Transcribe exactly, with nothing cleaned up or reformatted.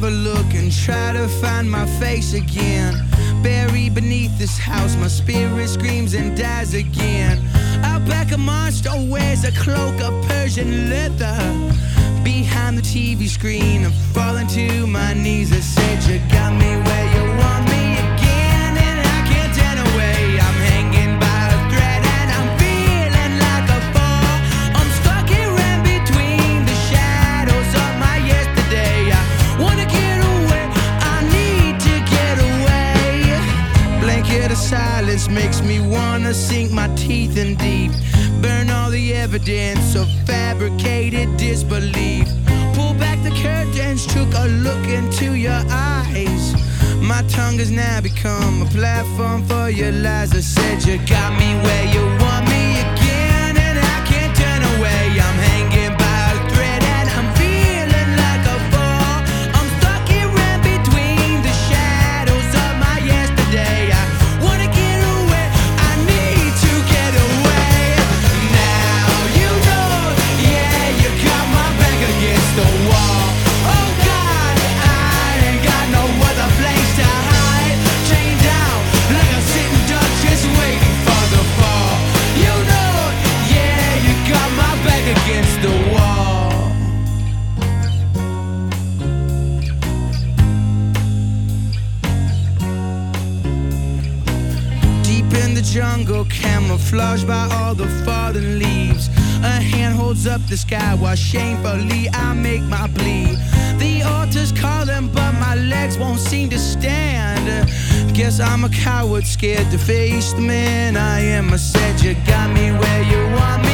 have a look and try to find my face again. Buried beneath this house, my spirit screams and dies again. Out back, a monster wears a cloak of Persian leather. Behind the T V screen, I'm falling to my knees. I said, you got me where you want me again, and I can't turn away. I'm hanging by a thread and I'm feeling like a fall. I'm stuck here in between the shadows of my yesterday. I wanna get away, I need to get away. Blanket of silence makes me wanna sink my teeth in deep. Burn all the evidence of fabricated disbelief. Pull back the curtains, took a look into your eyes. My tongue has now become a platform for your lies. I said, you got me where you want me again, and I can't turn away. I'm hanging by a thread and I'm feeling like a fall. I'm stuck here in between the shadows of my yesterday. I wanna get away, I need to get away. Now you know, yeah, you got my back against the wall. Oh God, I ain't got no other place to hide. Chained down like a sitting duck, just waiting for the fall. You know, yeah, you got my back against the wall. Deep in the jungle, camouflaged by all the fallen leaves. A hand holds up the sky while shamefully I make my plea. The altar's calling, but my legs won't seem to stand. Guess I'm a coward, scared to face the man I am. I said, you got me where you want me